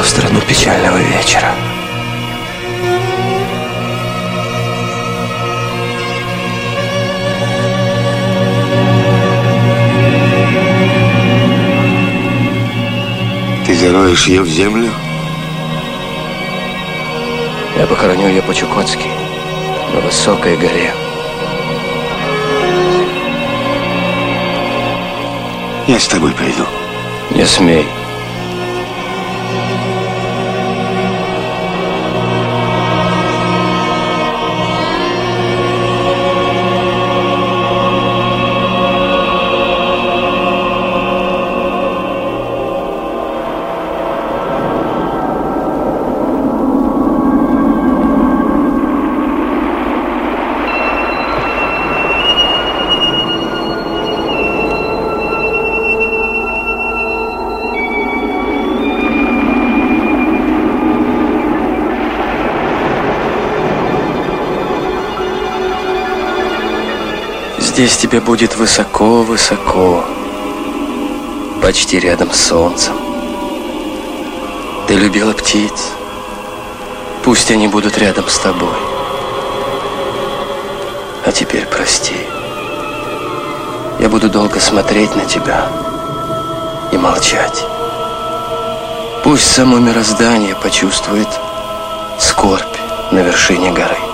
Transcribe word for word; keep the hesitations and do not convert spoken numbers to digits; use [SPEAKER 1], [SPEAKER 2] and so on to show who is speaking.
[SPEAKER 1] в страну печального вечера.
[SPEAKER 2] Ты зароешь ее в землю?
[SPEAKER 1] Я похороню ее по-чукотски, на высокой горе.
[SPEAKER 2] Я с тобой пойду.
[SPEAKER 1] Не смей. Здесь тебе будет высоко-высоко, почти рядом с солнцем. Ты любила птиц, пусть они будут рядом с тобой. А теперь прости. Я буду долго смотреть на тебя и молчать. Пусть само мироздание почувствует скорбь на вершине горы.